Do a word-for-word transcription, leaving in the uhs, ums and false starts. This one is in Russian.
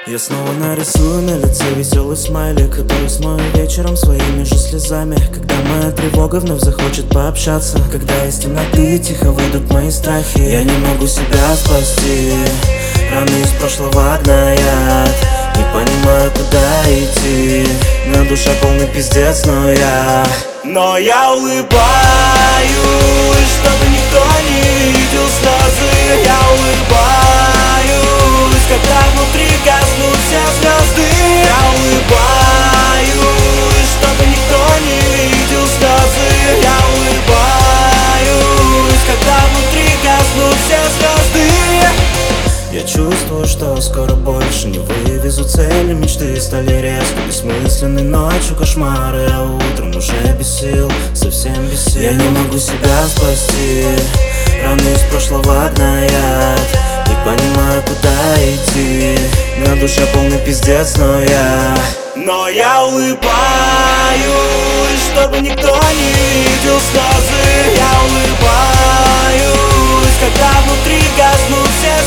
Я снова нарисую на лице веселый смайлик, который смою вечером своими же слезами. Когда моя тревога вновь захочет пообщаться, когда из темноты тихо выйдут мои страхи, я не могу себя спасти. Раны из прошлого гноят, не понимаю, куда идти. На душе полный пиздец, но я Но я улыбаюсь, чтобы никто не видел слезы. Я улыбаюсь, когда внутри гаснут все звезды. Я улыбаюсь, чтобы никто не видел слезы. Я улыбаюсь, когда внутри гаснут все звезды. Я чувствую, что скоро больше не вывезу цели. Мечты стали резко бессмысленны, ночью кошмары, а утром уже без сил, совсем без сил. Я не могу себя спасти, раны из прошлого гноят, не понимаю, куда идти. На душе полный пиздец, но я Но я улыбаюсь, чтобы никто не видел слезы. Я улыбаюсь, когда внутри гаснут все